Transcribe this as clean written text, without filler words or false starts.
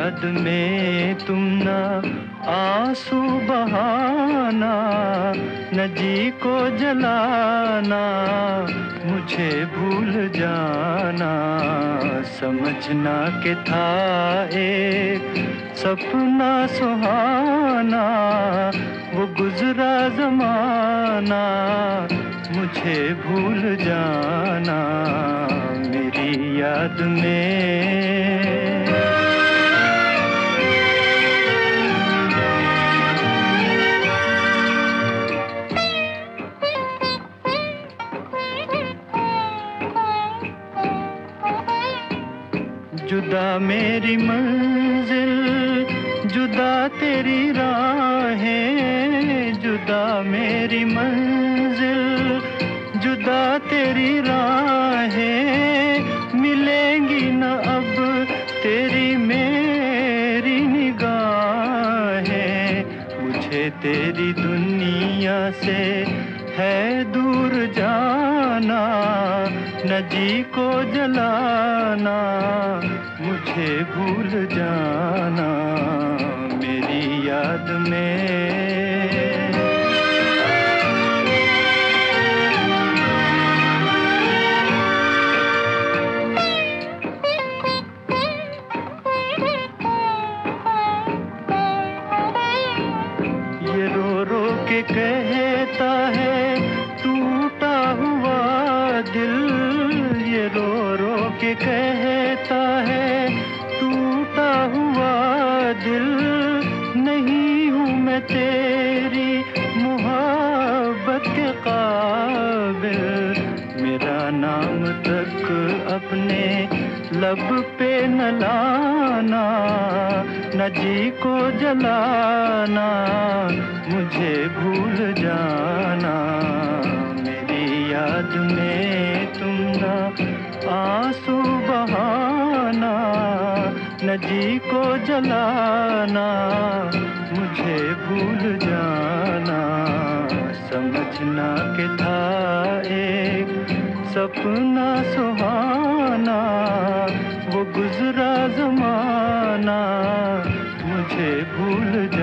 याद में तुम ना आंसू बहाना, न जी को जलाना, मुझे भूल जाना। समझना के था एक सपना सुहाना, वो गुजरा ज़माना, मुझे भूल जाना मेरी याद में। जुदा मेरी मंजिल, जुदा तेरी राहें, जुदा मेरी मंजिल, जुदा तेरी राहें, मिलेंगी न अब तेरी मेरी निगाहें। मुझे तेरी दुनिया से है दूर जाना, न जी को जलाना, मुझे भूल जाना मेरी याद में। ये रो रो के कहता है टूटा हुआ दिल, ये रो रो के कहता है टूटा हुआ दिल। नहीं हूँ मैं तेरी मोहब्बत के काबिल, मेरा नाम तक अपने लब पे न लाना, न जी को जलाना, मुझे भूल जाना मेरी याद में तुम ना आंसू बहाना, न जी को जलाना, मुझे भूल जाना। समझना के था एक सपना सुहाना, वो गुजरा ज़माना, मुझे भूल जाना।